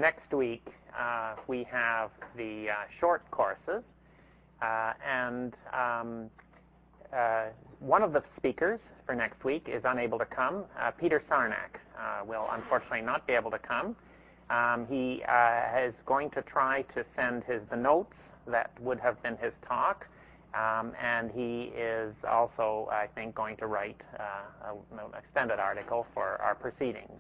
Next week, we have the short courses, and one of the speakers for next week is unable to come. Peter Sarnak will unfortunately not be able to come. He is going to try to send the notes that would have been his talk, and he is also, I think, going to write an extended article for our proceedings.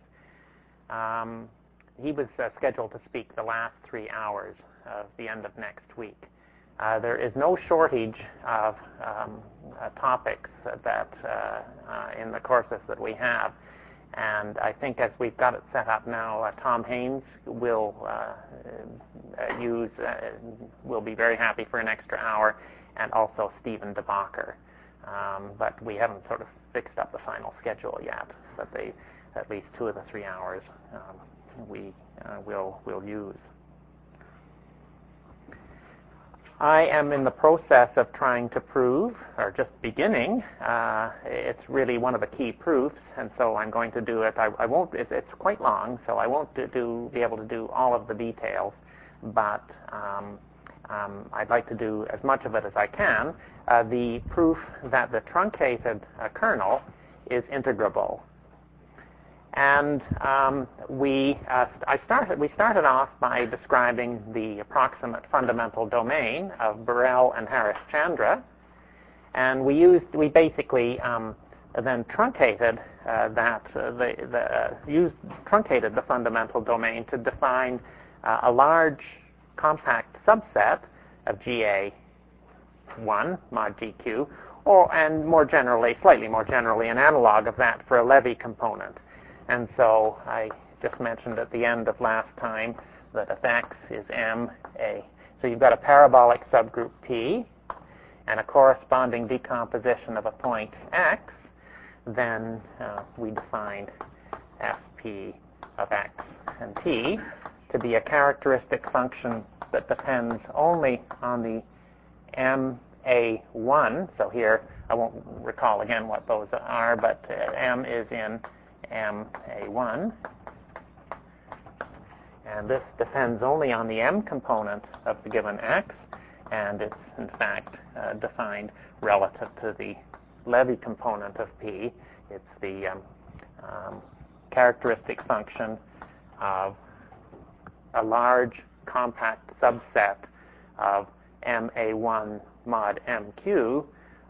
He was scheduled to speak the last 3 hours of the end of next week. There is no shortage of topics that in the courses that we have, and I think as we've got it set up now, Tom Haynes will be very happy for an extra hour, and also Stephen DeBacher. But we haven't sort of fixed up the final schedule yet, but at least 2 of the 3 hours we will use. I am in the process of trying to prove, or just beginning, it's really one of the key proofs, and so I'm going to do it. I won't, it's quite long, so I won't be able to do all of the details, but I'd like to do as much of it as I can. The proof that the truncated kernel is integrable. And we started off by describing the approximate fundamental domain of Borel and Harish-Chandra, and we basically then truncated truncated the fundamental domain to define a large compact subset of GA1 mod GQ, and more generally, slightly more generally, an analog of that for a Levy component. And so I just mentioned at the end of last time that if X is MA, so you've got a parabolic subgroup P and a corresponding decomposition of a point X, then we defined FP of X and T to be a characteristic function that depends only on the MA1. So here, I won't recall again what those are, but M is in MA1, and this depends only on the M component of the given X, and it's in fact defined relative to the Levy component of P. It's the characteristic function of a large compact subset of MA1 mod MQ,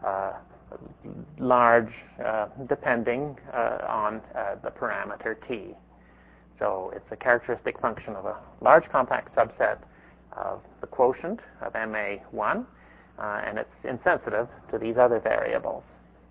large depending on the parameter T. So it's a characteristic function of a large compact subset of the quotient of MA1, and it's insensitive to these other variables.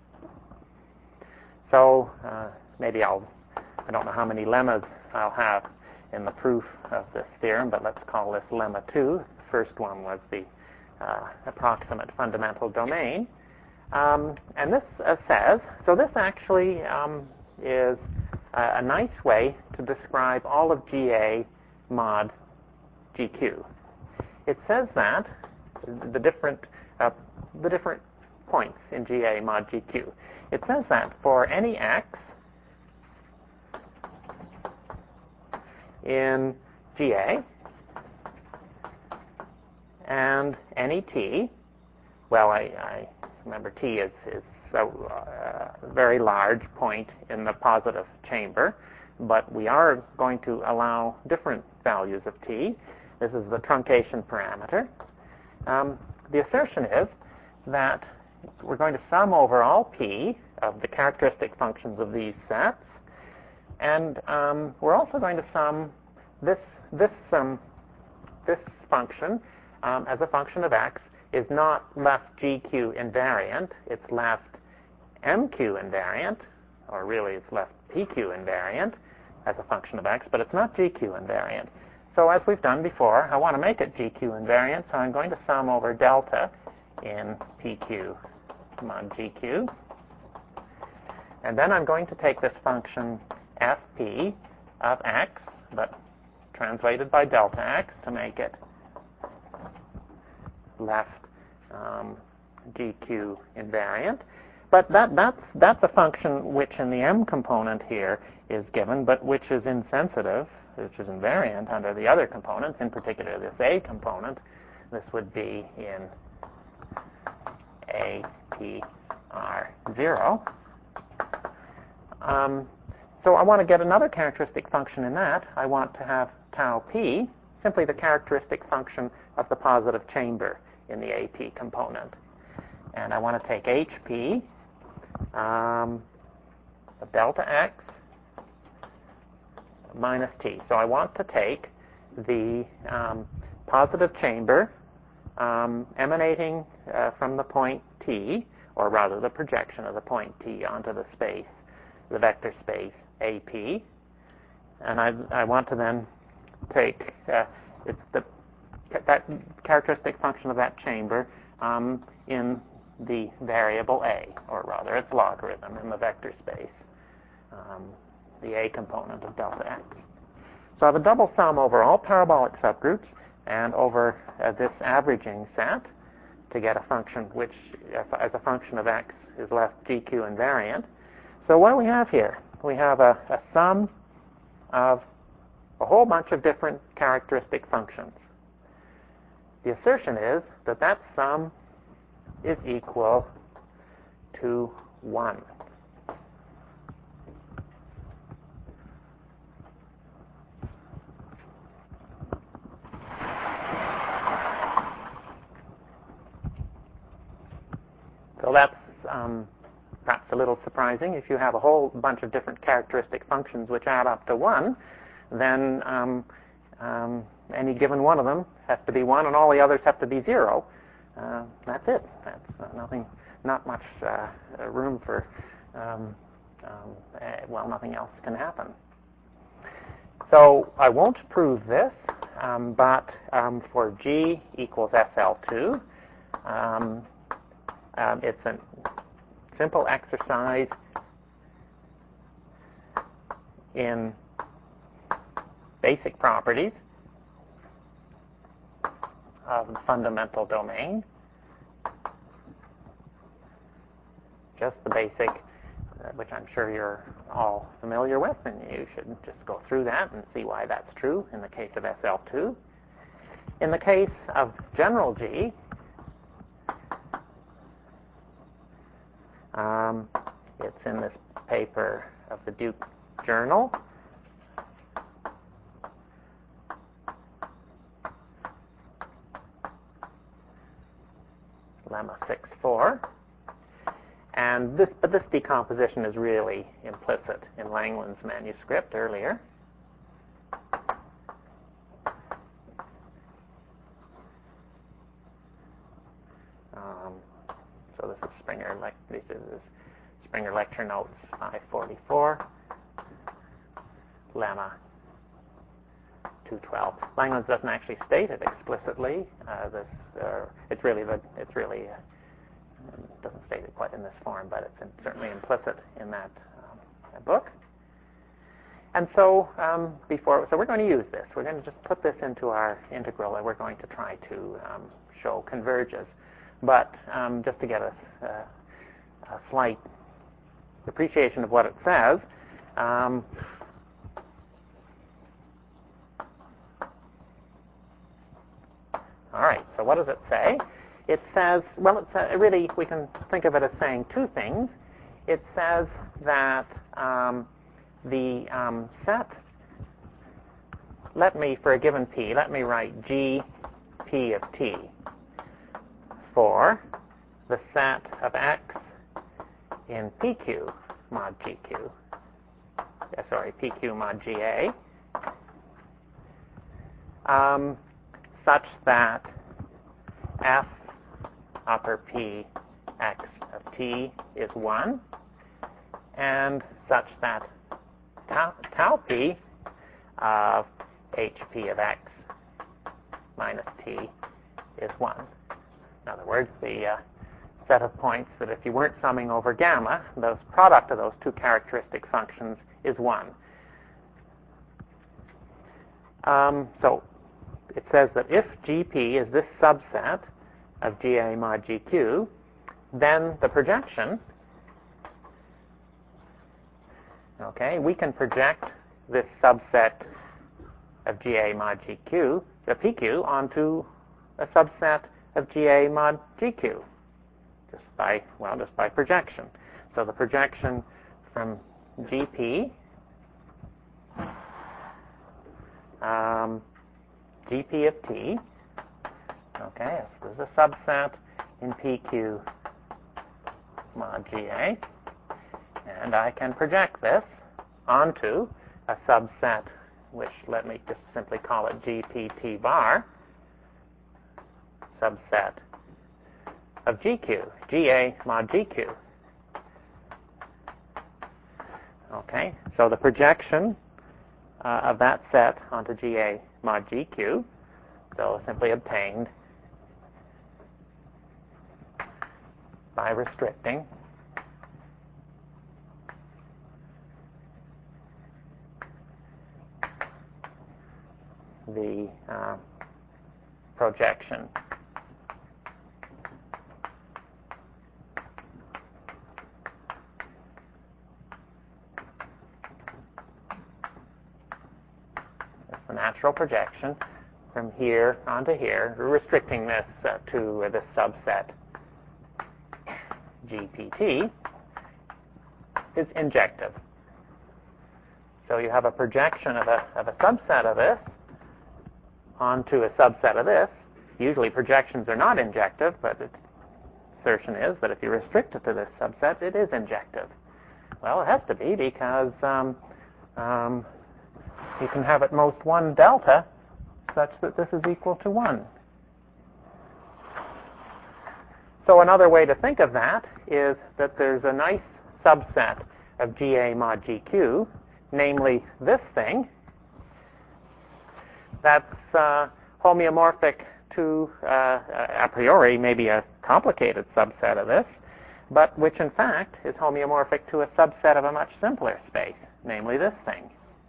So maybe I don't know how many lemmas I'll have in the proof of this theorem, but let's call this lemma 2. The first one was the approximate fundamental domain. And this says, so this actually is a nice way to describe all of GA mod GQ. It says that the different points in GA mod GQ. It says that for any X in GA and any T, well, I remember T is a very large point in the positive chamber, but we are going to allow different values of T. This is the truncation parameter. The assertion is that we're going to sum over all P of the characteristic functions of these sets, and we're also going to sum this function as a function of X is not left GQ invariant, it's left MQ invariant, or really it's left PQ invariant as a function of X, but it's not GQ invariant. So as we've done before, I want to make it GQ invariant, so I'm going to sum over delta in PQ mod GQ. And then I'm going to take this function FP of X, but translated by delta X to make it left GQ invariant. But that's a function which in the M component here is given, but which is insensitive which is invariant under the other components, in particular this A component, this would be in APR0. So I want to get another characteristic function in that. I want to have tau p, simply the characteristic function of the positive chamber in the AP component. And I want to take HP of delta x minus t. So I want to take the positive chamber emanating from the point T, or rather the projection of the point T onto the space, the vector space AP, and I want to then take that characteristic function of that chamber in the variable A, or rather its logarithm in the vector space, the A component of delta x. So I have a double sum over all parabolic subgroups and over this averaging set to get a function which, as a function of x, is left GQ invariant. So what do we have here? We have a sum of a whole bunch of different characteristic functions. The assertion is that that sum is equal to 1. So that's perhaps a little surprising. If you have a whole bunch of different characteristic functions which add up to 1, then any given one of them has to be 1 and all the others have to be 0. That's it. That's not much room for, nothing else can happen. So I won't prove this, but for G equals SL2, it's a simple exercise in basic properties of the fundamental domain. Just the basic, which I'm sure you're all familiar with, and you should just go through that and see why that's true in the case of SL2. In the case of general G, it's in this paper of the Duke Journal. Lemma 6.4. And this decomposition is really implicit in Langland's manuscript earlier. So this is Springer Lecture Notes 544, Lemma 212. Langland's doesn't actually state it explicitly. It doesn't state it quite in this form, but it's certainly implicit in that book. And so so we're going to use this. We're going to just put this into our integral, and we're going to try to show converges. But just to get a slight appreciation of what it says, all right, so what does it say? It says, really, we can think of it as saying two things. It says that the set, for a given P, let me write G P of T for the set of X in PQ mod GQ, PQ mod GA, such that F upper P X of T is 1, and such that tau P of HP of X minus T is 1. In other words, the set of points that if you weren't summing over gamma, the product of those two characteristic functions is 1. So it says that if GP is this subset of GA mod GQ, then the projection, we can project this subset of GA mod GQ, the PQ, onto a subset of GA mod GQ, just by projection. So the projection from GP, GP of T, okay, this is a subset in PQ mod GA, and I can project this onto a subset, which let me just simply call it GPT bar, subset of GQ, GA mod GQ. Okay, so the projection of that set onto GA mod GQ, so simply obtained by restricting the projection the natural projection from here onto here, restricting this to this subset GPT, is injective. So you have a projection of a subset of this onto a subset of this. Usually projections are not injective, but the assertion is that if you restrict it to this subset, it is injective. Well, it has to be because you can have at most one delta such that this is equal to 1. So another way to think of that is that there's a nice subset of GA mod GQ, namely this thing, that's homeomorphic to, a priori, maybe a complicated subset of this, but which in fact is homeomorphic to a subset of a much simpler space, namely this thing.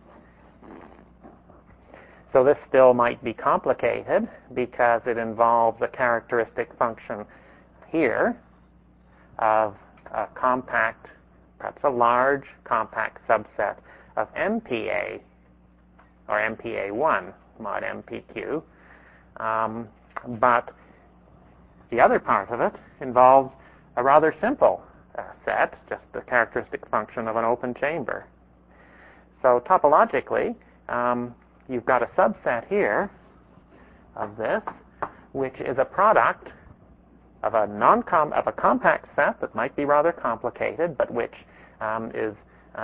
So this still might be complicated because it involves a characteristic function here of a compact, perhaps a large compact subset of MPA, or MPA1 mod MPQ. But the other part of it involves a rather simple set, just the characteristic function of an open chamber. So topologically, you've got a subset here of this, which is a product of a compact set that might be rather complicated, but which is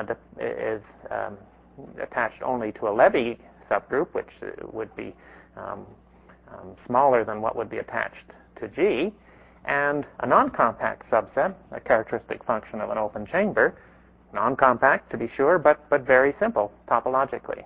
attached only to a Levy subgroup, which would be smaller than what would be attached to G, and a non-compact subset, a characteristic function of an open chamber, non-compact to be sure, but very simple topologically.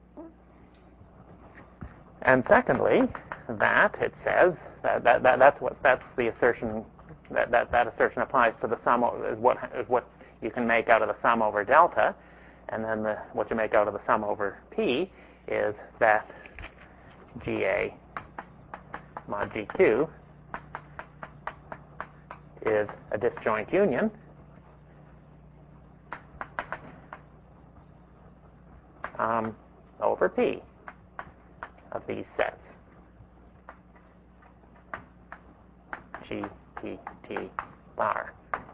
And secondly, that it says that's the assertion that assertion applies to the sum is what you can make out of the sum over delta, and then what you make out of the sum over P is that GA mod GQ is a disjoint union over P of these sets. G, P, T, bar.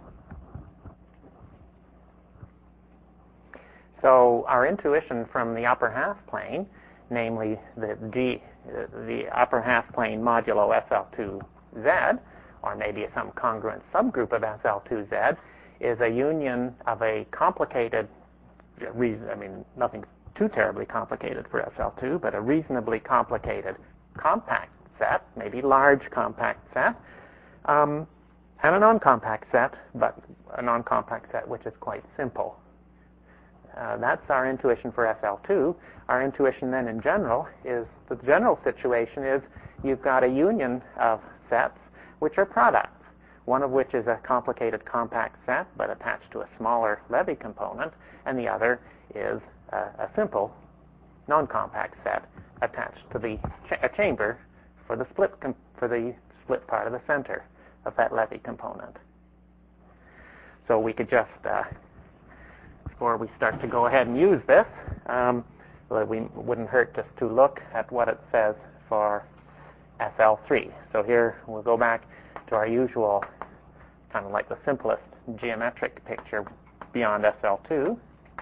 So our intuition from the upper half plane, namely the upper half plane modulo SL2Z, or maybe some congruent subgroup of SL2Z, is a union of a complicated, nothing too terribly complicated for SL2, but a reasonably complicated compact set, maybe large compact set, and a non-compact set, but a non-compact set which is quite simple. That's our intuition for SL2. Our intuition then in general is, the general situation is you've got a union of sets which are products, one of which is a complicated compact set but attached to a smaller Levy component, and the other is a simple non-compact set attached to a chamber for the split part of the center of that Levy component. So we could just, before we start to go ahead and use this, Well, we wouldn't hurt just to look at what it says for SL3. So here we'll go back to our usual, kind of like the simplest geometric picture beyond SL2.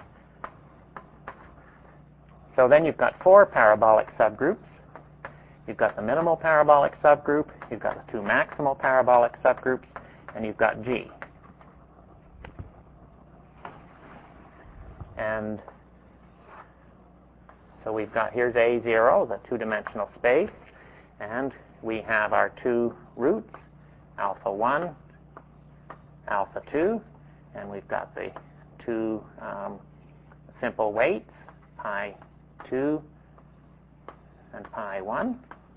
So then you've got 4 parabolic subgroups. You've got the minimal parabolic subgroup, you've got the 2 maximal parabolic subgroups, and you've got G. And so we've got, here's A0, the 2-dimensional space, and we have our 2 roots, alpha 1, alpha 2, and we've got the 2 simple weights, pi 2 and pi 1.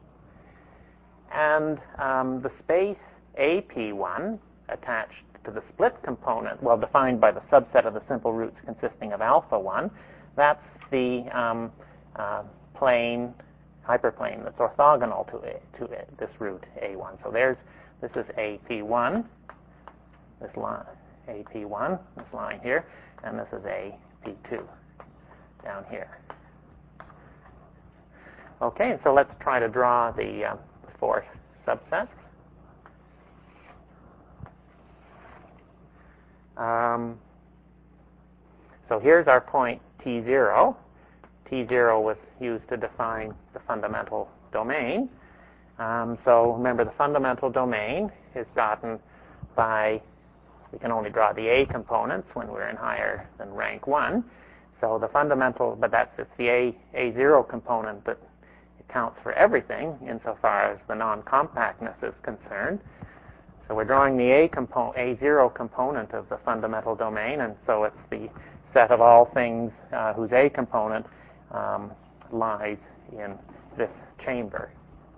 And the space AP1 attached to the split component, well, defined by the subset of the simple roots consisting of alpha 1, that's the plane, hyperplane that's orthogonal to this root A1. So this is AP1, this line, AP1, this line here, and this is AP2 down here. Okay, and so let's try to draw the 4 subsets. So here's our point T0. T0 was used to define the fundamental domain. So remember, the fundamental domain is gotten by, we can only draw the A components when we're in higher than rank 1. So the fundamental, but it's the A0 component that accounts for everything insofar as the non-compactness is concerned. So we're drawing the A0 component of the fundamental domain, and so it's the set of all things whose A component lies in this chamber.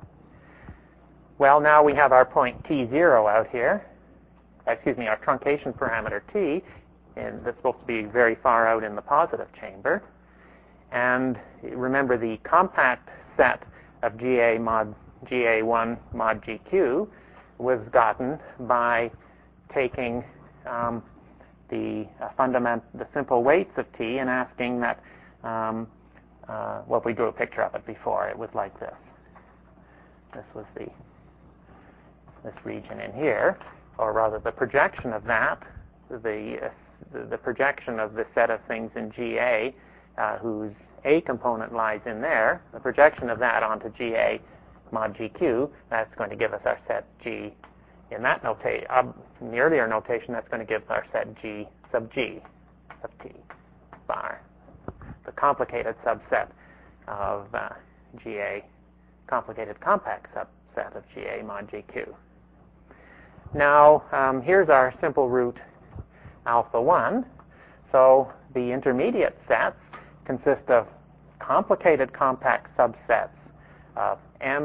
Well, now we have our point T0 out here. Excuse me, our truncation parameter T, and that's supposed to be very far out in the positive chamber. And remember, the compact set of GA mod GA1 mod GQ was gotten by taking the simple weights of T and asking that, well, we drew a picture of it before. It was like this. This was this region in here, or rather the projection of that, the projection of the set of things in GA whose A component lies in there, the projection of that onto GA mod GQ, that's going to give us our set G. In that notation, in the earlier notation, that's going to give our set G sub G of T bar, the complicated subset of GA, complicated compact subset of GA mod GQ. Now, here's our simple root alpha 1. So the intermediate sets consist of complicated compact subsets of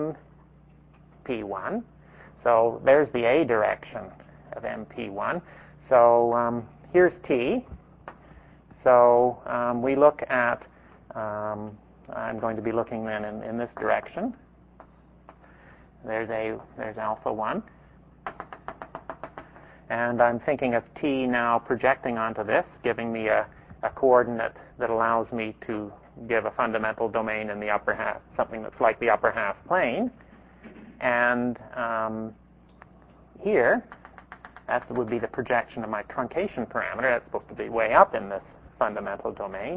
MP1. So there's the A direction of MP1. So here's T. So we look at, I'm going to be looking then in this direction. There's alpha 1. And I'm thinking of T now projecting onto this, giving me a coordinate that allows me to give a fundamental domain in the upper half, something that's like the upper half plane. And here, that would be the projection of my truncation parameter. That's supposed to be way up in this fundamental domain.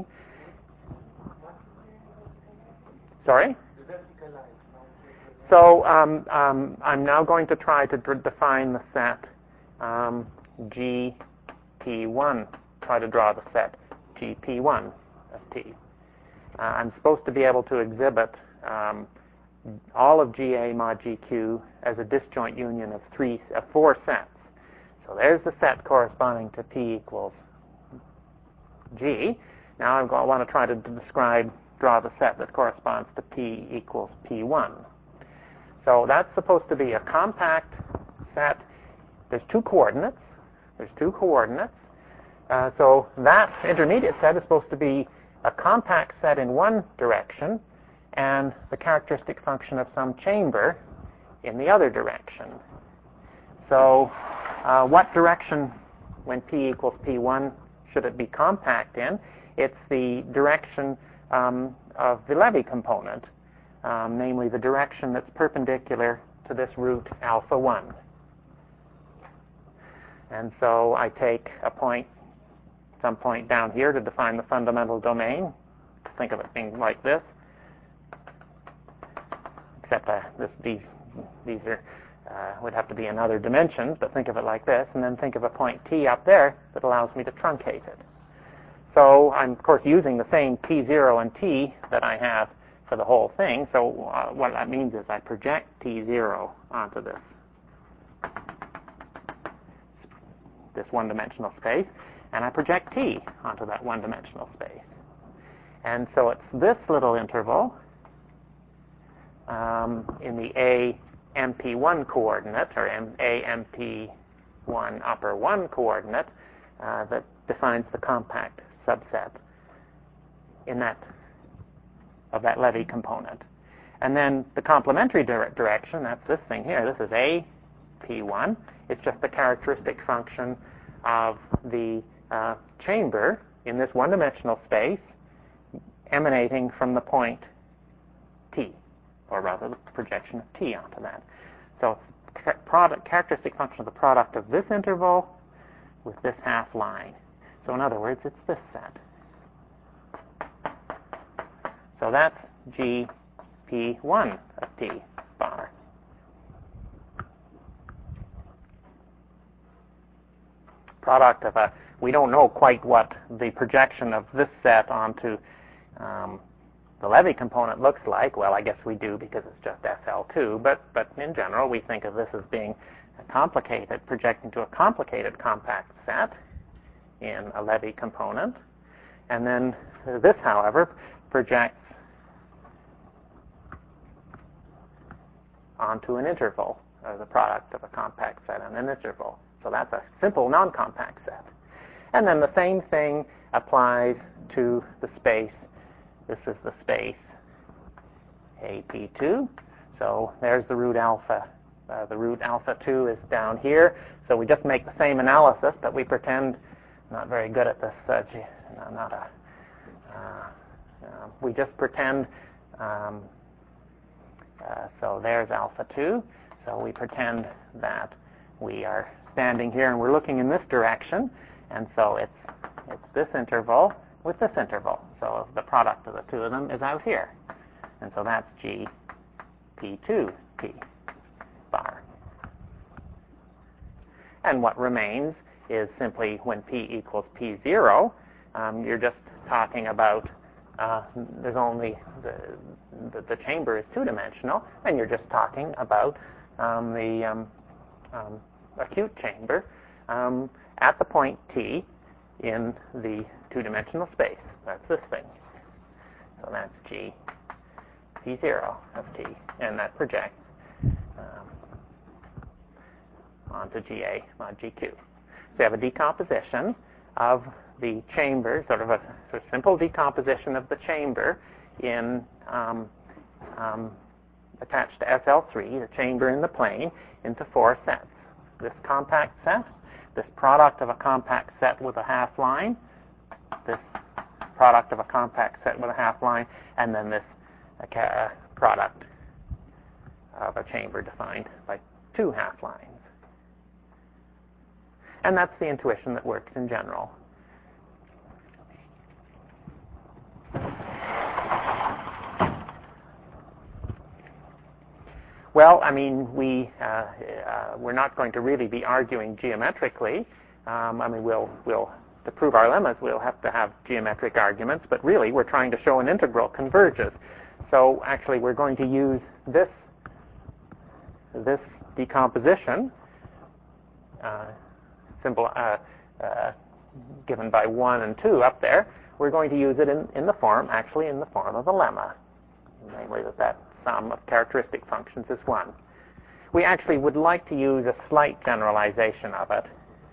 Sorry? So I'm now going to try to define the set GP1, try to draw the set GP1 of T. I'm supposed to be able to exhibit all of GA mod GQ as a disjoint union of 4 sets. So there's the set corresponding to P equals G. Now I want to try to draw the set that corresponds to P equals P1. So that's supposed to be a compact set. There's 2 coordinates. So that intermediate set is supposed to be a compact set in one direction and the characteristic function of some chamber in the other direction. So what direction, when P equals P1, should it be compact in? It's the direction of the Levy component, namely the direction that's perpendicular to this root alpha 1. And so I take a point, some point down here to define the fundamental domain. Think of it being like this, except these are would have to be in other dimensions, but think of it like this, and then think of a point T up there that allows me to truncate it. So I'm, of course, using the same T0 and T that I have for the whole thing. So what that means is I project T0 onto this one-dimensional space, and I project T onto that one-dimensional space. And so it's this little interval in the AMP1 coordinate, or AMP1 upper 1 coordinate, that defines the compact subset in that of that Levy component. And then the complementary direction, that's this thing here. This is AP1. It's just the characteristic function of the chamber in this one-dimensional space emanating from the point T, or rather the projection of T onto that. So it's characteristic function of the product of this interval with this half line. So in other words, it's this set. So that's GP1 of T bar. Product of we don't know quite what the projection of this set onto the Levy component looks like. Well, I guess we do because it's just FL2, but in general we think of this as being a complicated, projecting to a complicated compact set in a Levy component. And then this, however, projects onto an interval, or the product of a compact set and an interval. So that's a simple non-compact set. And then the same thing applies to the space. This is the space AP2. So there's the root alpha. The root alpha 2 is down here. So we just make the same analysis, but we pretend, not very good at this, we just pretend, so there's alpha 2. So we pretend that we are standing here and we're looking in this direction, and so it's this interval with this interval. So the product of the two of them is out here. And so that's GP2 T bar. And what remains is simply when P equals P0, you're just talking about there's only the chamber is two-dimensional, and you're just talking about the acute chamber at the point T in the two-dimensional space. That's this thing. So that's G P0 of T, and that projects onto GA mod GQ. So you have a decomposition of the chamber, sort of a simple decomposition of the chamber in attached to SL3, the chamber in the plane, into four sets. This compact set, this product of a compact set with a half line, this product of a compact set with a half line, and then this product of a chamber defined by two half lines. And that's the intuition that works in general. Well, I mean, we're not going to really be arguing geometrically. We'll to prove our lemmas, we'll have to have geometric arguments, but really we're trying to show an integral converges. So actually we're going to use this decomposition, symbol given by 1 and 2 up there. We're going to use it in the form of a lemma, namely that sum of characteristic functions is 1. We actually would like to use a slight generalization of it.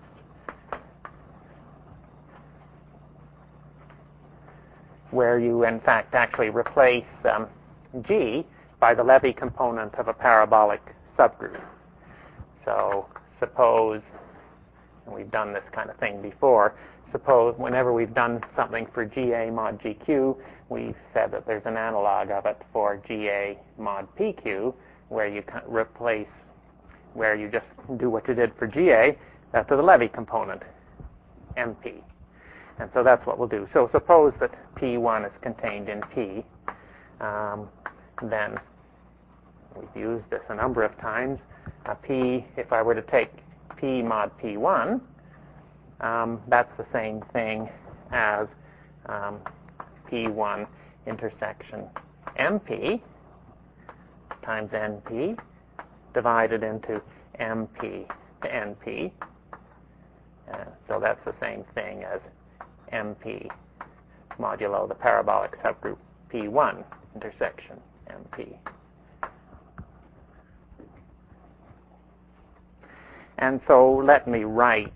Where you, in fact, actually replace G by the Levy component of a parabolic subgroup. So suppose, and we've done this kind of thing before, suppose whenever we've done something for GA mod GQ, we've said that there's an analog of it for GA mod PQ, where you replace, where you just do what you did for GA to the Levy component, MP. And so that's what we'll do. So suppose that P1 is contained in P. Then we've used this a number of times. P, if I were to take P mod P1, that's the same thing as P1 intersection MP times NP divided into MP to NP. So that's the same thing as MP modulo the parabolic subgroup P1 intersection MP. And so let me write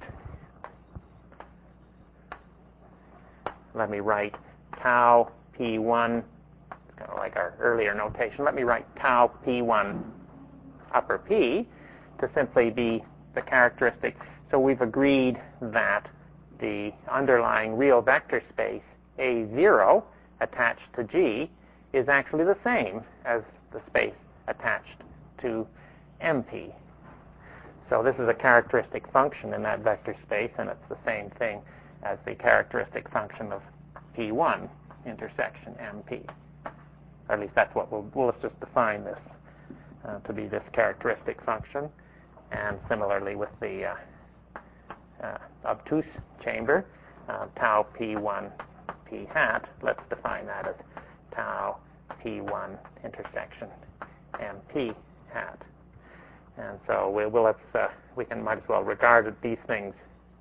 tau P1, kind of like our earlier notation. Let me write tau P1 upper P to simply be the characteristic. So we've agreed that the underlying real vector space A0 attached to G is actually the same as the space attached to MP. So this is a characteristic function in that vector space, and it's the same thing as the characteristic function of P1 intersection MP. Or at least that's what let's just define this to be this characteristic function. And similarly with the obtuse chamber, tau P1 P hat, let's define that as tau P1 intersection MP hat. And so we might as well regard these things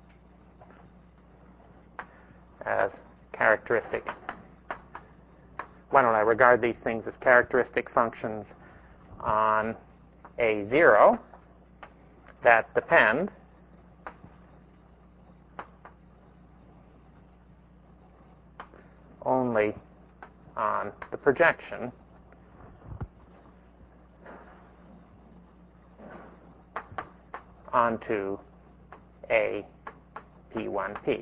as characteristic. Why don't I regard these things as characteristic functions on A0 that depend only on the projection onto A P1P.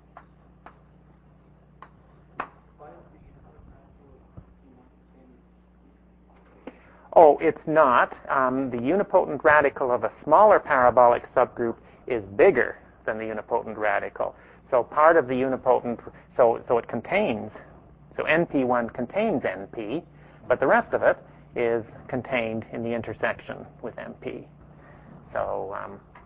Oh, it's not. The unipotent radical of a smaller parabolic subgroup is bigger than the unipotent radical. So part of the unipotent, so it contains, so NP1 contains NP, but the rest of it is contained in the intersection with MP. So,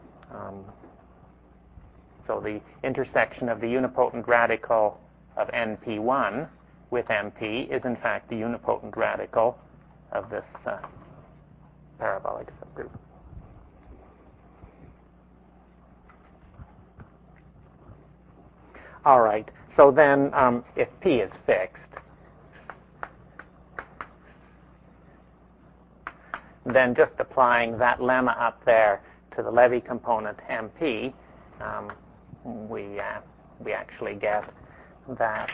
so the intersection of the unipotent radical of NP1 with MP is in fact the unipotent radical of this parabolic subgroup. All right, so then if P is fixed, then just applying that lemma up there to the Levy component MP, we actually get that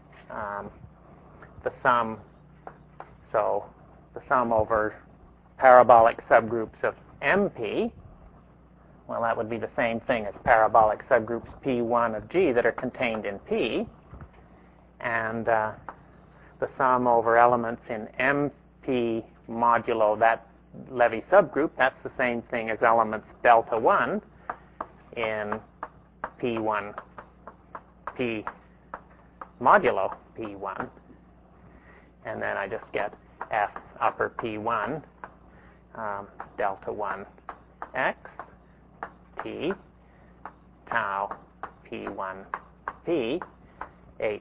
the sum, so the sum over parabolic subgroups of MP, well, that would be the same thing as parabolic subgroups P1 of G that are contained in P, and the sum over elements in MP modulo that Levy subgroup, that's the same thing as elements delta 1 in P1, P modulo P1. And then I just get F upper P1 delta 1 X T tau P1 P H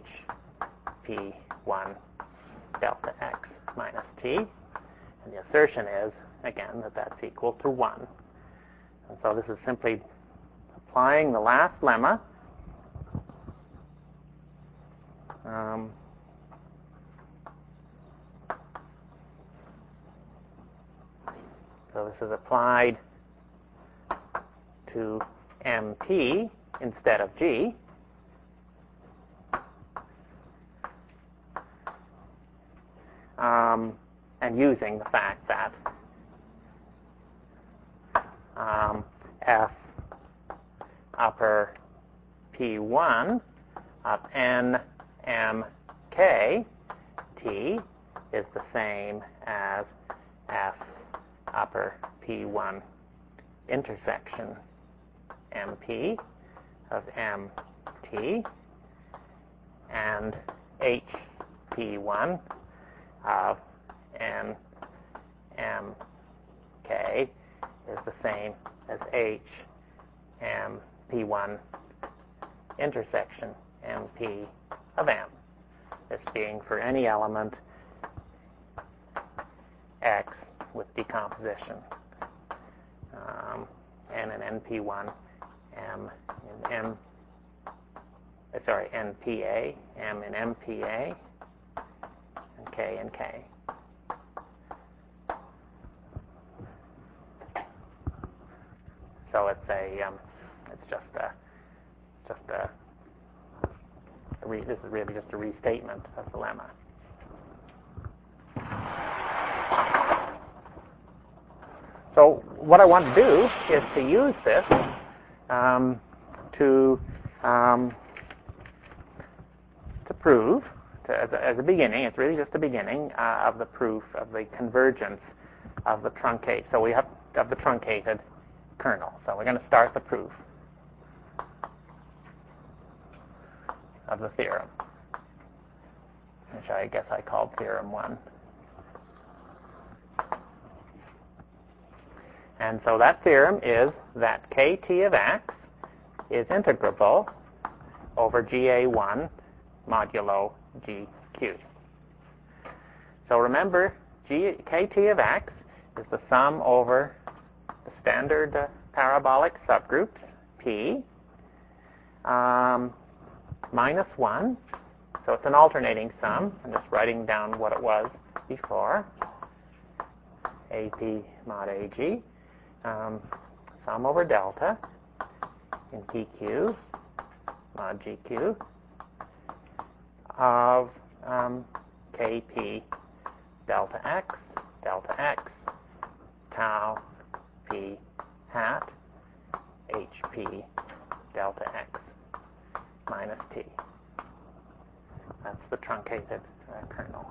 P1 delta X minus T. And the assertion is, again, that that's equal to 1. And so this is simply applying the last lemma. So this is applied to MP instead of G. And using the fact that F upper P1 of N M K MP is the same as F upper P1 intersection MP of MT, and HP1 of NMK is the same as HMP1 intersection MP of M. This being for any element X with decomposition. N in NP1, M in NPA, M in MPA, and K in K. So it's this is really just a restatement of the lemma. So what I want to do is to use this to prove, as a beginning, it's really just a beginning of the proof of the convergence of the truncate. So we have of the truncated kernel. So we're going to start the proof of the theorem, which I guess I called theorem 1. And so that theorem is that kt of x is integrable over GA1 modulo GQ. So remember, kt of x is the sum over the standard parabolic subgroups, P, minus 1. So it's an alternating sum. I'm just writing down what it was before. AP mod AG. Sum over delta in PQ mod GQ of KP delta x, tau P hat, HP delta x minus T. That's the truncated kernel.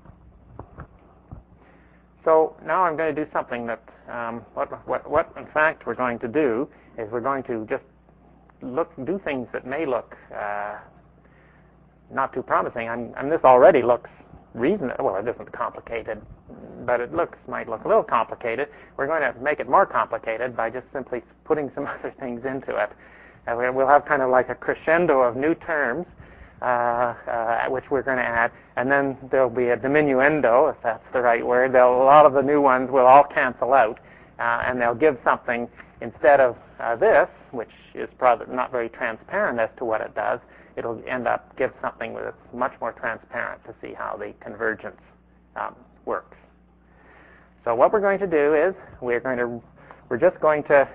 So now I'm going to do something that, what in fact we're going to do is we're going to just do things that may look not too promising. And this already looks reasonable. Well, it isn't complicated, but it might look a little complicated. We're going to make it more complicated by just simply putting some other things into it. And we'll have kind of like a crescendo of new terms, which we're going to add, and then there'll be a diminuendo, if that's the right word. A lot of the new ones will all cancel out, and they'll give something instead of this, which is probably not very transparent as to what it does. It'll end up give something that's much more transparent to see how the convergence works. So what we're going to do is we're just going to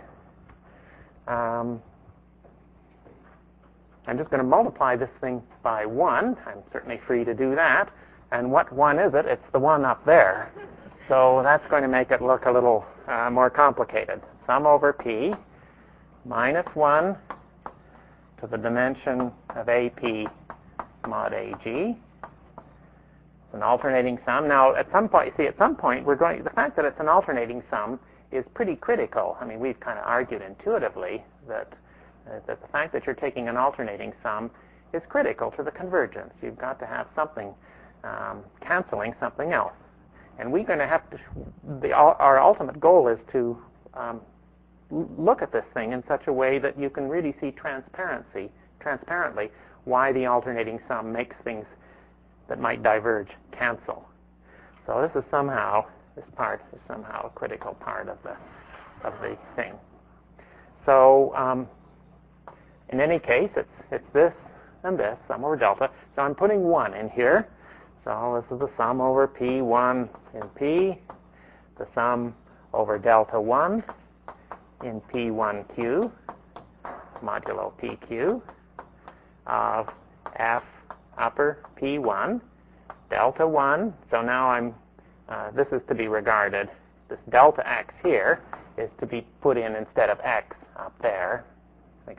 I'm just going to multiply this thing by 1. I'm certainly free to do that. And what 1 is it? It's the 1 up there. So that's going to make it look a little more complicated. Sum over P minus 1 to the dimension of AP mod AG. It's an alternating sum. Now, at some point, the fact that it's an alternating sum is pretty critical. I mean, we've kind of argued intuitively that the fact that you're taking an alternating sum is critical to the convergence. You've got to have something canceling something else. And we're going to have to, our ultimate goal is to look at this thing in such a way that you can really see transparently why the alternating sum makes things that might diverge cancel. So this part is somehow a critical part of the thing. So in any case, it's this and this, sum over delta. So I'm putting 1 in here. So this is the sum over P1 in P, the sum over delta 1 in P1Q, modulo PQ, of F upper P1, delta 1. So now this is to be regarded, this delta x here is to be put in instead of x up there. Think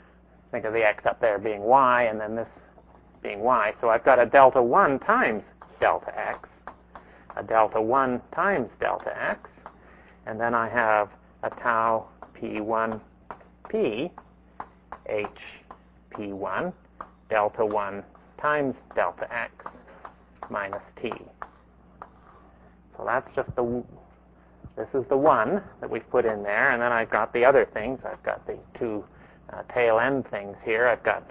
of the x up there being y, and then this being y. So I've got a delta 1 times delta x, a delta 1 times delta x, and then I have a tau p1p h p1 delta 1 times delta x minus t. So that's just this is the 1 that we've put in there, and then I've got the other things. I've got the two tail end things here. I've got,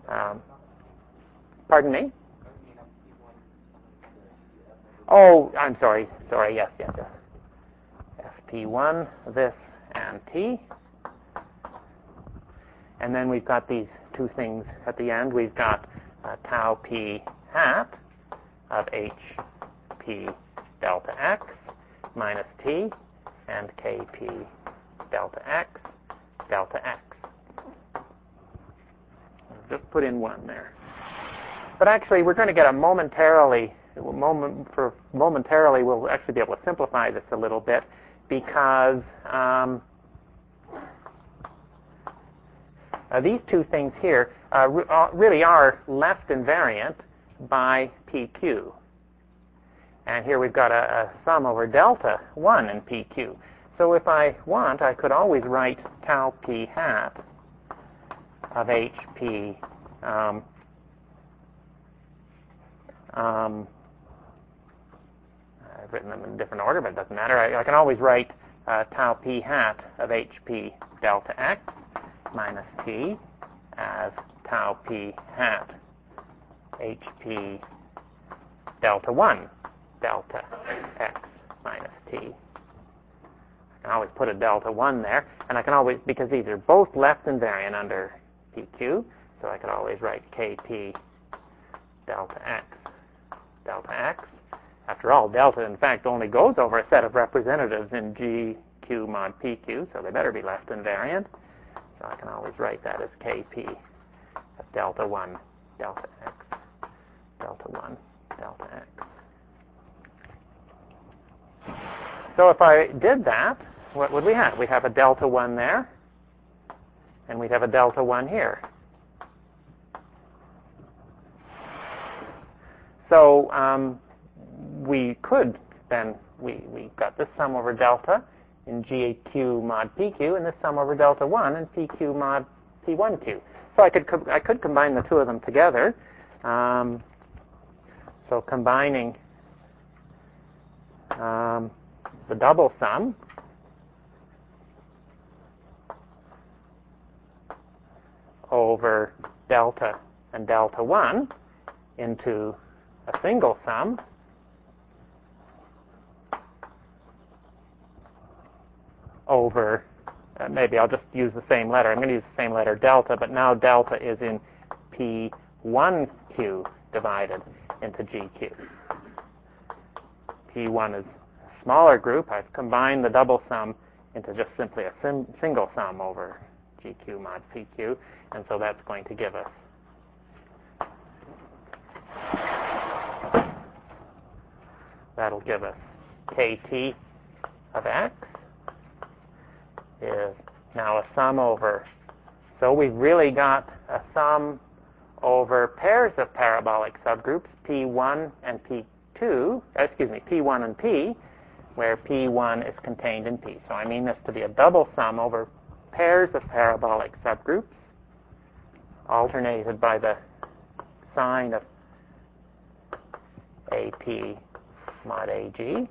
pardon me? Oh, I'm sorry. Yes. ft1, this, and t. And then we've got these two things at the end. We've got tau p hat of h p delta x minus t and kp delta x. Just put in 1 there. But actually, we're going to get a momentarily, we'll actually be able to simplify this a little bit, because these two things here really are left invariant by PQ. And here we've got a sum over delta 1 in PQ. So if I want, I could always write tau p hat of HP. I've written them in a different order, but it doesn't matter. I can always write tau p hat of HP delta x minus t as tau p hat HP delta 1 delta x minus t. I can always put a delta 1 there, and I can always, because these are both left invariant under PQ, so I could always write kp delta x. After all, delta, in fact, only goes over a set of representatives in GQ mod PQ, so they better be left invariant. So I can always write that as kp of delta 1 delta x, delta 1 delta x. So if I did that, what would we have? We'd have a delta 1 there, and we'd have a delta 1 here. So we could then, we got this sum over delta in GQ mod PQ, and this sum over delta 1 in PQ mod P1Q. So I could combine the two of them together. So combining the double sum over delta and delta 1 into a single sum over, maybe I'll just use the same letter. I'm going to use the same letter delta, but now delta is in P1Q divided into GQ. P1 is a smaller group. I've combined the double sum into just simply a single sum over GQ mod PQ, and so that's going to give us KT of x is now a sum over, so we've really got a sum over pairs of parabolic subgroups, P1 and P2, P1 and P, where P1 is contained in P. So I mean this to be a double sum over pairs of parabolic subgroups, alternated by the sign of AP mod AG.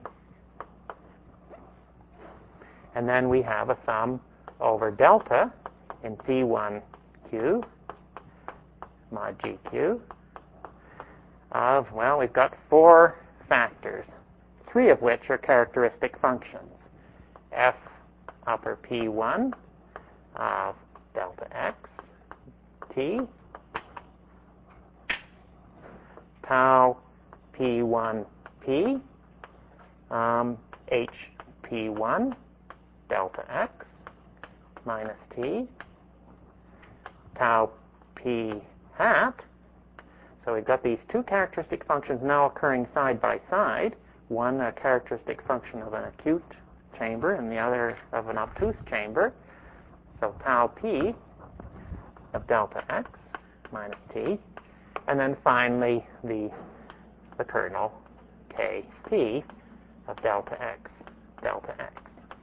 And then we have a sum over delta in P1Q mod GQ of, well, we've got 4 factors, 3 of which are characteristic functions. F upper P1 of delta x, t, tau P1P, HP1 delta x minus t, tau p hat. So we've got these 2 characteristic functions now occurring side by side, one a characteristic function of an acute chamber and the other of an obtuse chamber. So tau p of delta x minus t, and then finally the kernel kp of delta x, delta x.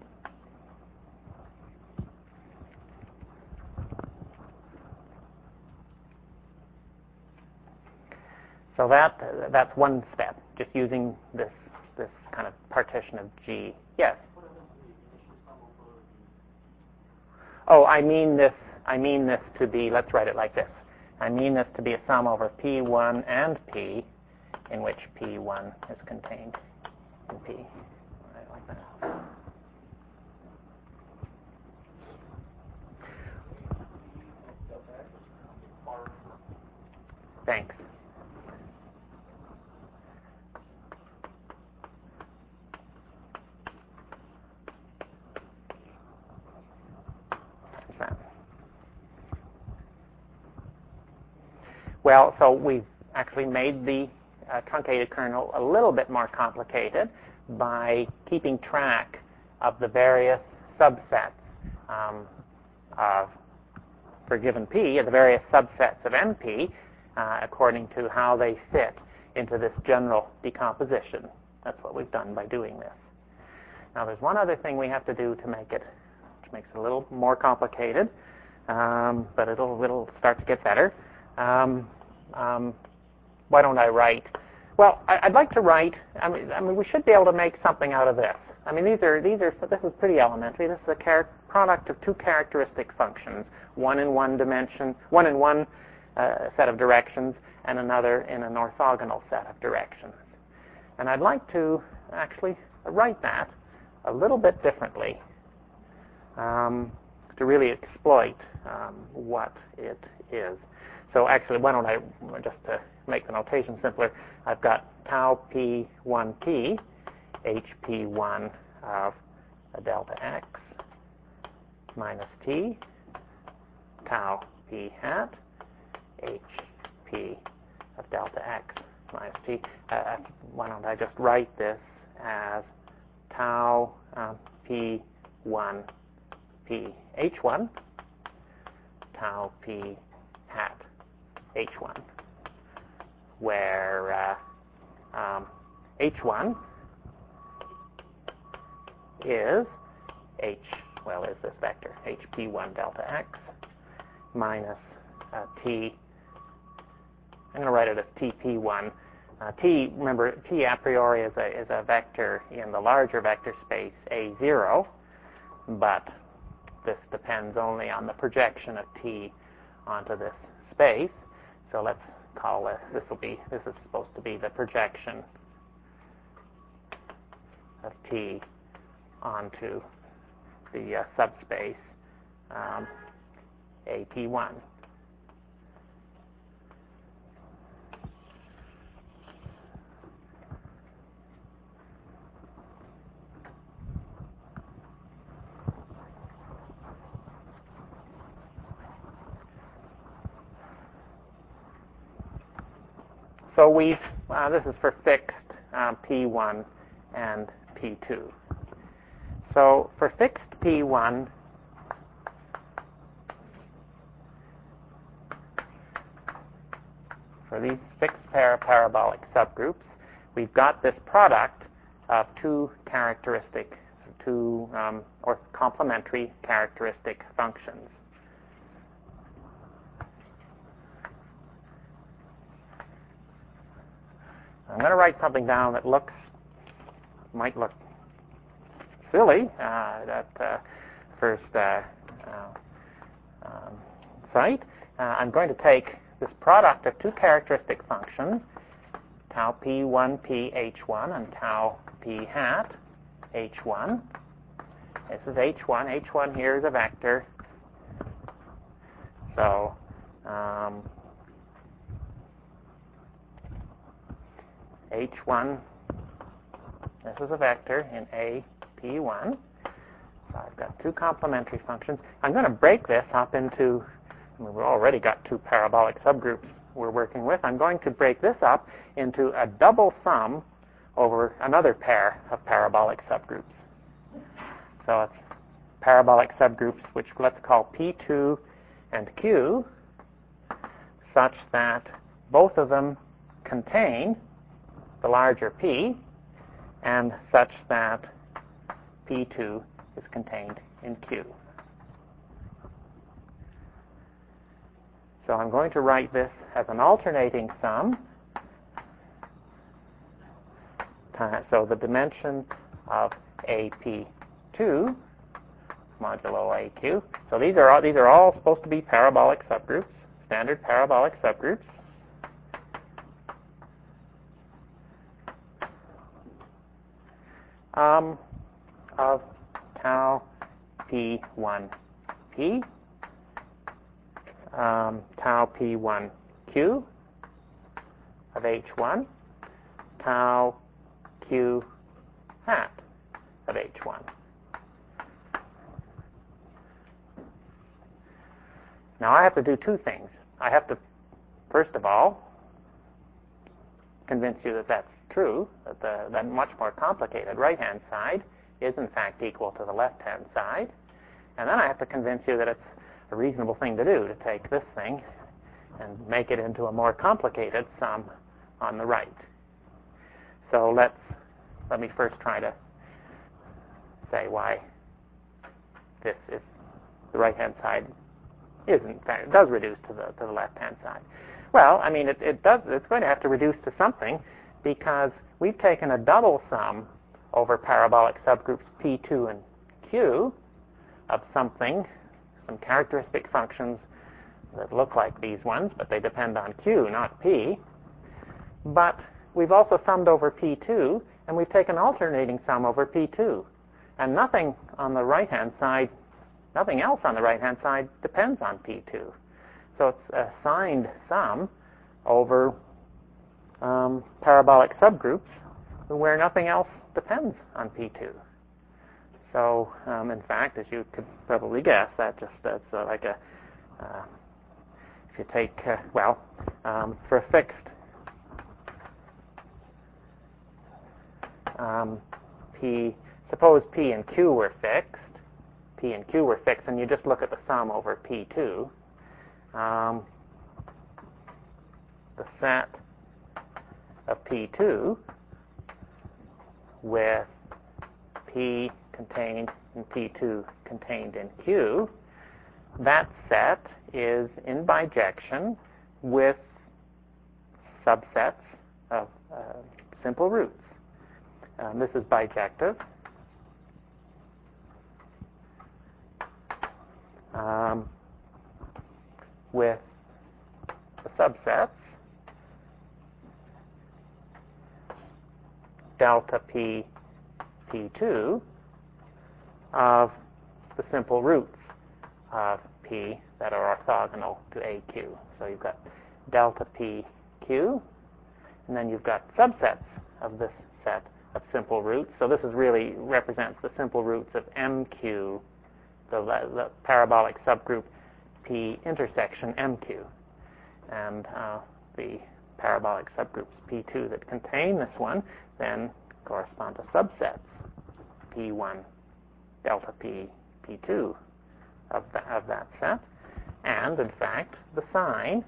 So that's one step, just using this kind of partition of G. Yes? Oh, I mean this to be, let's write it like this. I mean this to be a sum over P1 and P, in which P1 is contained in P. Right, like that. Thanks. Well, so we've actually made the truncated kernel a little bit more complicated by keeping track of the various subsets for a given P, the various subsets of NP, according to how they fit into this general decomposition. That's what we've done by doing this. Now, there's one other thing we have to do to make it, which makes it a little more complicated, but it'll start to get better. Why don't I write? Well, I'd like to write. I mean, we should be able to make something out of this. I mean, this is pretty elementary. This is a product of two characteristic functions, one in one dimension, one in one set of directions, and another in an orthogonal set of directions. And I'd like to actually write that a little bit differently to really exploit what it is. So actually, why don't I, just to make the notation simpler, I've got tau p1t, hp1 of a delta x minus t, tau p hat, hp of delta x minus t. Why don't I just write this as tau p1 p h1, tau p hat h1, where h1 is is this vector, hp1 delta x minus t. I'm going to write it as tp1. T, remember, t a priori is a vector in the larger vector space A0, but this depends only on the projection of t onto this space. So let's call this, this is supposed to be the projection of t onto the subspace AP1. So this is for fixed P1 and P2. So for fixed P1, for these fixed pair of parabolic subgroups, we've got this product of two or complementary characteristic functions. I'm going to write something down that might look silly at first sight. I'm going to take this product of two characteristic functions, tau p1 p h1 and tau p hat h1. This is h1. h1 here is a vector. So h1, this is a vector in A, P1. So I've got two complementary functions. I'm going to break this up into, we've already got two parabolic subgroups we're working with. I'm going to break this up into a double sum over another pair of parabolic subgroups. So it's parabolic subgroups, which let's call P2 and Q, such that both of them contain the larger P, and such that P2 is contained in Q. So I'm going to write this as an alternating sum. So the dimension of AP2 modulo AQ. So these are all supposed to be parabolic subgroups, standard parabolic subgroups. Of tau P1P, tau P1Q of H1, tau Q hat of H1. Now I have to do two things. I have to, first of all, convince you that that's true, that the much more complicated right-hand side is in fact equal to the left-hand side. And then I have to convince you that it's a reasonable thing to do, to take this thing and make it into a more complicated sum on the right. So let me first try to say why this is the right-hand side isn't, it does reduce to the left-hand side. Well, I mean, it's going to have to reduce to something, because we've taken a double sum over parabolic subgroups P2 and Q of something, some characteristic functions that look like these ones, but they depend on Q, not P. But we've also summed over P2, and we've taken alternating sum over P2. And nothing on the right-hand side, nothing else on the right-hand side depends on P2. So it's a signed sum over parabolic subgroups where nothing else depends on P2. So, in fact, as you could probably guess, that's like a, if you take, for a fixed suppose P and Q were fixed, and you just look at the sum over P2, the set of P2 with P contained in P2 contained in Q, that set is in bijection with subsets of simple roots. This is bijective. With the subsets delta P P2 of the simple roots of P that are orthogonal to AQ. So you've got delta PQ, and then you've got subsets of this set of simple roots. So this is really represents the simple roots of MQ, the parabolic subgroup P intersection MQ. And the parabolic subgroups P2 that contain this one then correspond to subsets P1 delta P P2 of that set. And in fact, the sign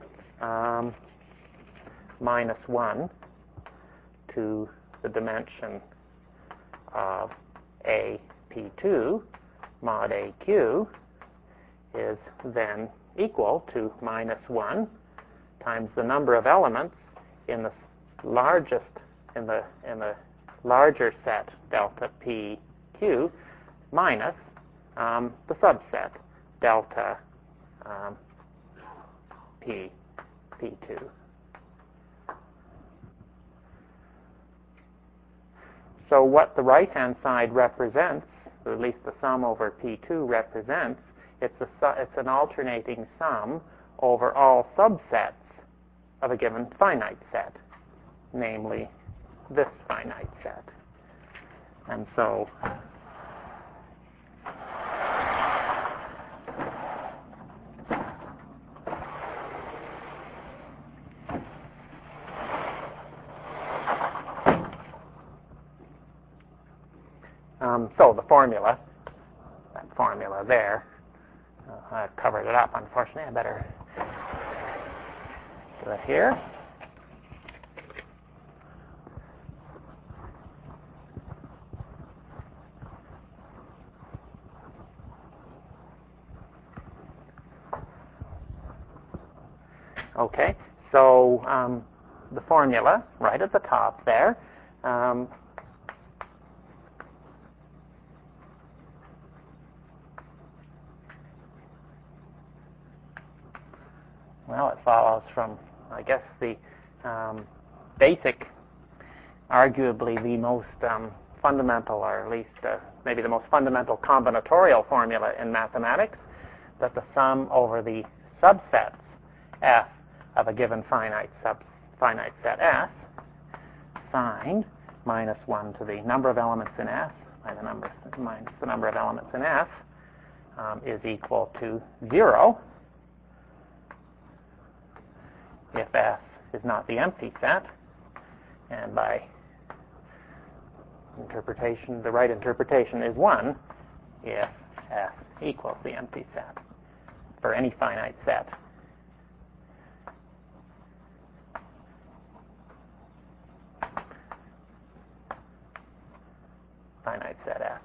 -1 to the dimension of A P2 mod AQ is then equal to -1 times the number of elements in the largest in the larger set delta PQ minus the subset delta P2. So what the right-hand side represents, or at least the sum over P2 represents, it's an alternating sum over all subsets of a given finite set, namely this finite set. And so the formula, that formula there, I've covered it up, unfortunately. I better do it here. Okay, so the formula right at the top there. Well, it follows from, I guess, the basic, arguably the most fundamental, or at least maybe the most fundamental combinatorial formula in mathematics, that the sum over the subsets F of a given finite set S, signed minus 1 to the number of elements in S by the number minus the number of elements in F, is equal to 0 if F is not the empty set, and by interpretation, the right interpretation is 1 if F equals the empty set for any finite set. Finite set F.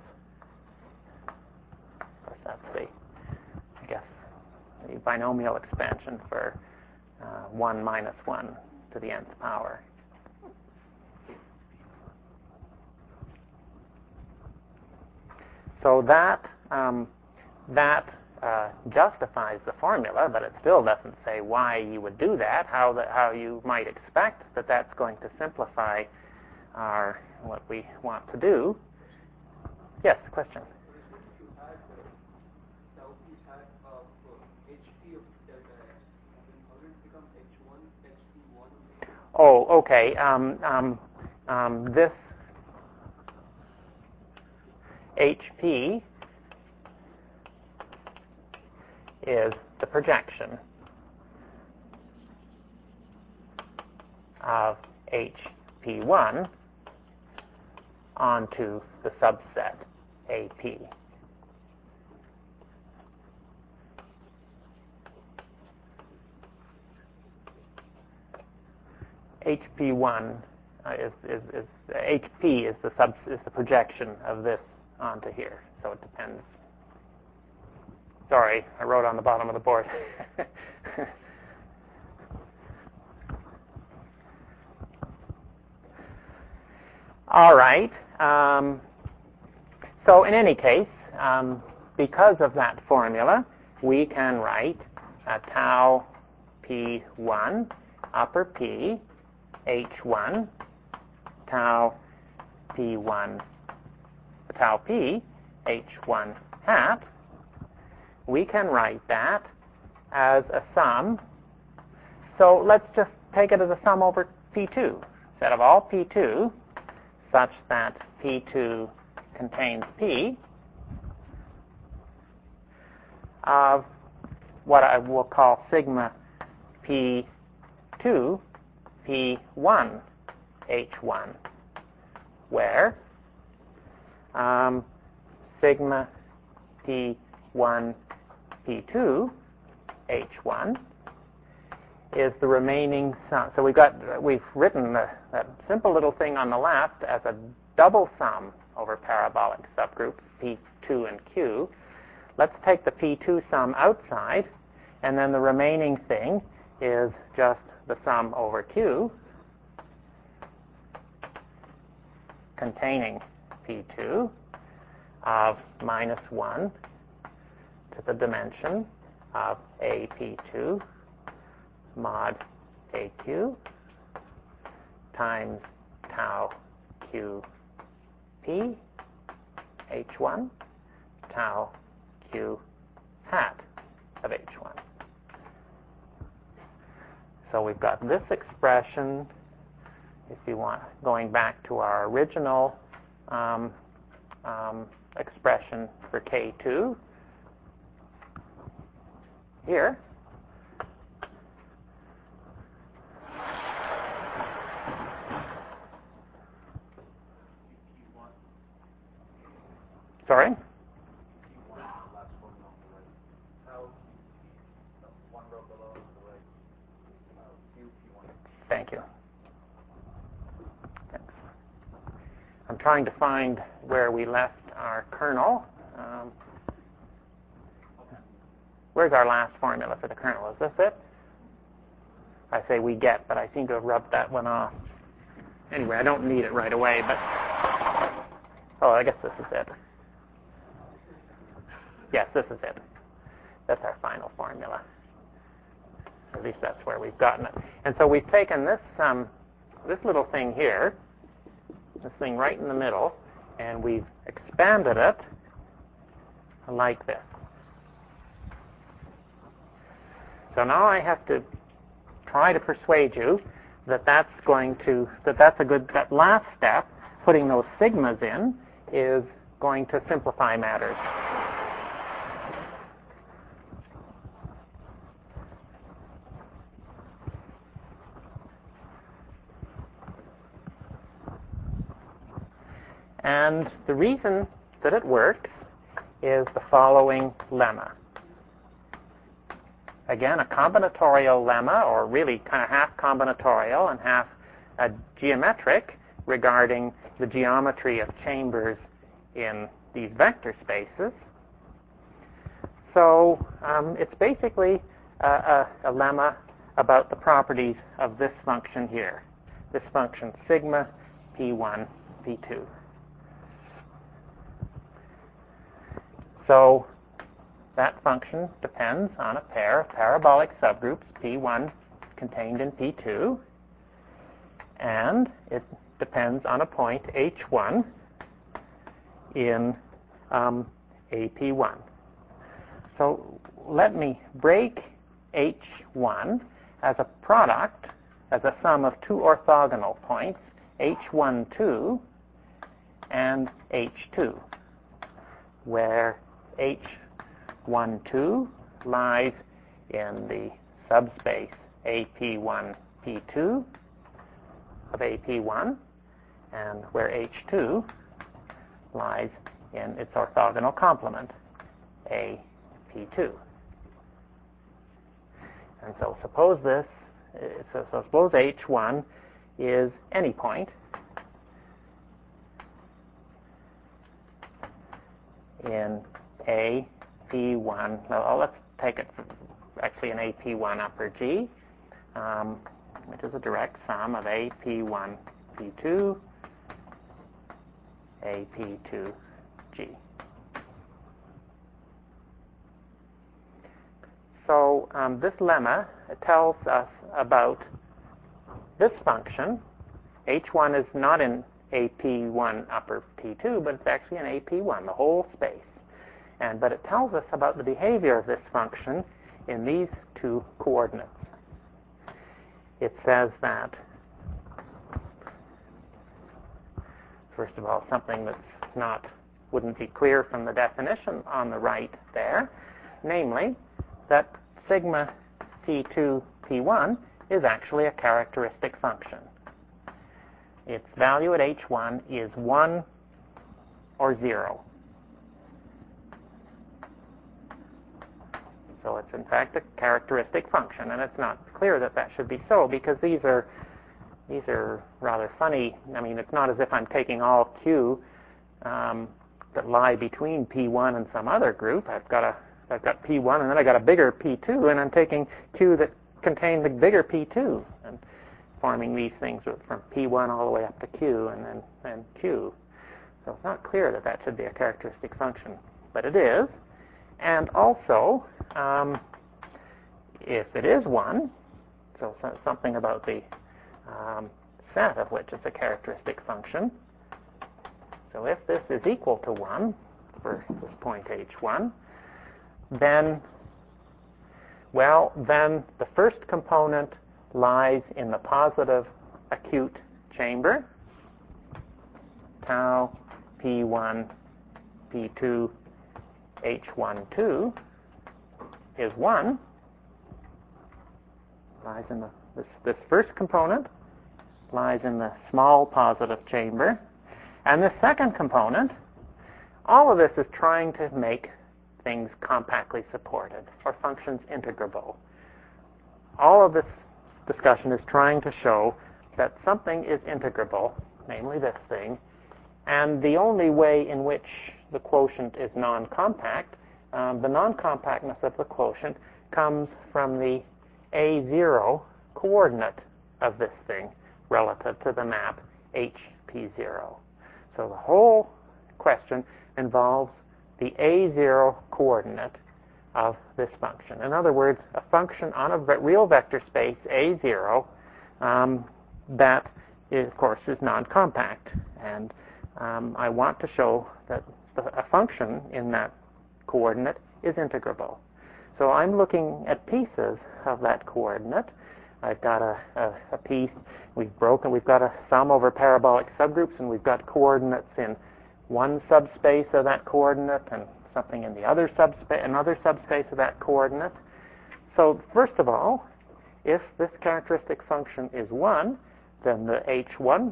Of course, that's the binomial expansion for 1 minus 1 to the nth power. So that justifies the formula, but it still doesn't say why you would do that, how you might expect that that's going to simplify what we want to do. Yes, question? Oh, okay. This HP is the projection of HP1 onto the subset AP. HP1 HP is the projection of this onto here. So it depends. Sorry, I wrote on the bottom of the board. All right. So in any case, because of that formula, we can write tau P1 upper P H1 tau P1 tau P H1 hat. We can write that as a sum. So let's just take it as a sum over P2. Set of all P2 such that P2 contains P of what I will call sigma P2 P1 H1, where sigma P1 P2 H1 is the remaining sum. So we've written that simple little thing on the left as a double sum over parabolic subgroups P2 and Q. Let's take the P2 sum outside, and then the remaining thing is just the sum over Q containing P2 of minus 1 to the dimension of AP2 mod AQ times tau QP H1 tau Q hat of H1. So we've got this expression, if you want, going back to our original expression for K2 here. Sorry? Thank you. Thanks. I'm trying to find where we left our kernel. Where's our last formula for the kernel? Is this it? I say we get, but I seem to have rubbed that one off. Anyway, I don't need it right away, but... Oh, I guess this is it. Yes, this is it. That's our final formula. At least that's where we've gotten it. And so we've taken this this little thing here, this thing right in the middle, and we've expanded it like this. So now I have to try to persuade you that that last step, putting those sigmas in, is going to simplify matters. And the reason that it works is the following lemma. Again, a combinatorial lemma, or really kind of half combinatorial and half geometric regarding the geometry of chambers in these vector spaces. So it's basically a lemma about the properties of this function here, this function sigma p1, p2. So that function depends on a pair of parabolic subgroups, P1 contained in P2, and it depends on a point H1 in AP1. So let me break H1 as a product, as a sum of two orthogonal points, H12 and H2, where H12 lies in the subspace AP1, P2 of AP1, and where H2 lies in its orthogonal complement, AP2. And so suppose suppose H1 is any point in AP1, well, let's take it actually in AP1 upper G, which is a direct sum of AP1, P2, AP2, G. So this lemma tells us about this function. H1 is not in AP1 upper P2, but it's actually in AP1, the whole space. But it tells us about the behavior of this function in these two coordinates. It says that, first of all, something that's wouldn't be clear from the definition on the right there, namely that sigma P2, P1 is actually a characteristic function. Its value at H1 is 1 or 0. So it's in fact a characteristic function, and it's not clear that that should be so, because these are rather funny. I mean, it's not as if I'm taking all Q that lie between P1 and some other group. I've got P1, and then I got a bigger P2, and I'm taking Q that contains a bigger P2, and forming these things from P1 all the way up to Q, and then Q. So it's not clear that that should be a characteristic function, but it is. And also, if it is 1, so something about the set of which is a characteristic function. So if this is equal to 1 for this point H1, then the first component lies in the positive acute chamber, tau P1, P2, H12 is 1, lies in this first component lies in the small positive chamber, and the second component, all of this is trying to make things compactly supported, or functions integrable. All of this discussion is trying to show that something is integrable, namely this thing, and the only way in which the quotient is non-compact, the non-compactness of the quotient comes from the A0 coordinate of this thing relative to the map HP0. So the whole question involves the A0 coordinate of this function. In other words, a function on a real vector space A0 that, of course, is non-compact. And I want to show that a function in that coordinate is integrable. So I'm looking at pieces of that coordinate. I've got a piece, we've got a sum over parabolic subgroups, and we've got coordinates in one subspace of that coordinate and something in the other another subspace of that coordinate. So first of all, if this characteristic function is 1, then the H1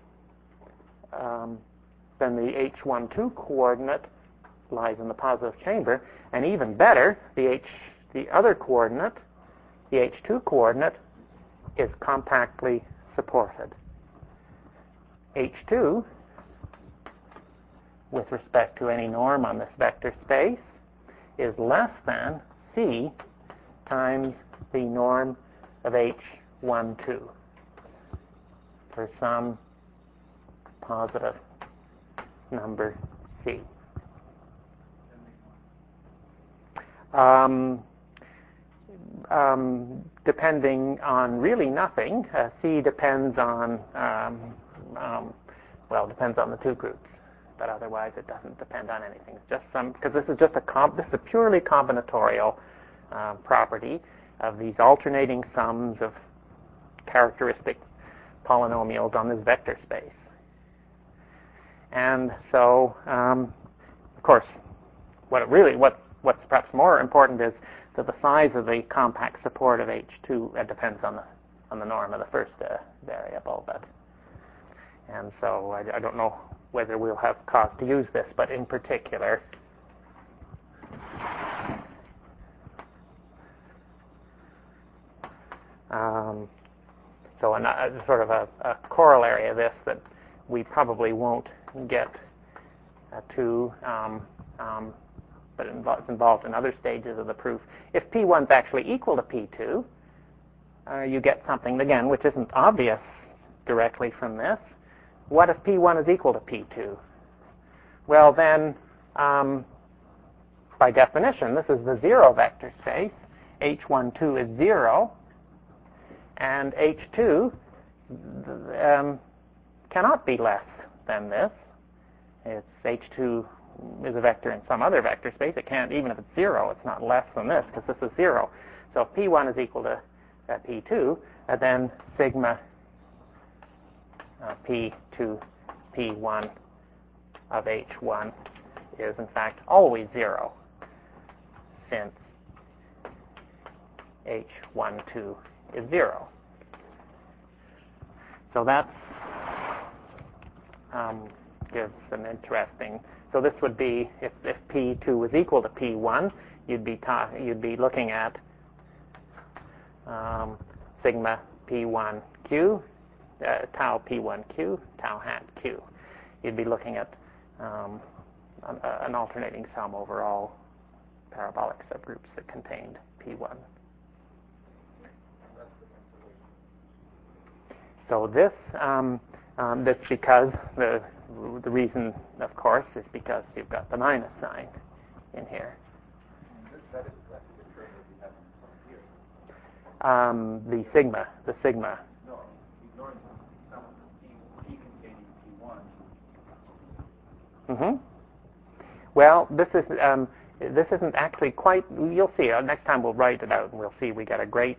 then the H12 coordinate lies in the positive chamber, and even better, the other coordinate, the H2 coordinate, is compactly supported. H2, with respect to any norm on this vector space, is less than C times the norm of H12 for some positive number C. Depending on really nothing, C depends on depends on the two groups, but otherwise it doesn't depend on anything. It's just because this is just this is a purely combinatorial property of these alternating sums of characteristic polynomials on this vector space. And so, of course, what's perhaps more important is that the size of the compact support of H2 depends on the norm of the first variable. And so I don't know whether we'll have cause to use this, but in particular, so sort of a corollary of this that we probably won't get to, but it's involved in other stages of the proof. If P1 is actually equal to P2, you get something, again, which isn't obvious directly from this. What if P1 is equal to P2? Well, then, by definition, this is the zero vector space. H12 is 0, and H2 cannot be less than this. It's H2 is a vector in some other vector space. It can't, even if it's 0, it's not less than this because this is 0. So if P1 is equal to P2, then sigma P to P1 of H1 is in fact always 0, since H12 is 0. So that's gives an interesting. So this would be if P2 was equal to P1, you'd be looking at sigma P1Q, tau P1Q, tau hat Q. You'd be looking at an alternating sum over all parabolic subgroups that contained P1. So this because the reason, of course, is because you've got the minus sign in here. The sigma. No, ignoring some of the P containing P1. Mm-hmm. Well, this isn't actually quite. You'll see. Next time we'll write it out, and we'll see. We get a great.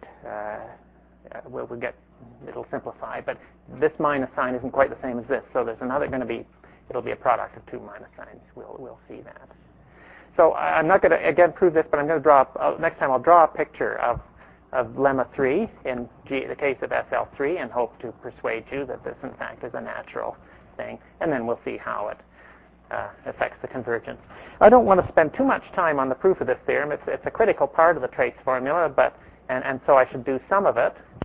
It'll simplify, but this minus sign isn't quite the same as this. So there's another going to be. It'll be a product of two minus signs. We'll see that. So I'm not going to again prove this, but I'm going to draw. Next time I'll draw a picture of lemma 3 in the case of SL3 and hope to persuade you that this in fact is a natural thing, and then we'll see how it affects the convergence. I don't want to spend too much time on the proof of this theorem. It's a critical part of the trace formula, and so I should do some of it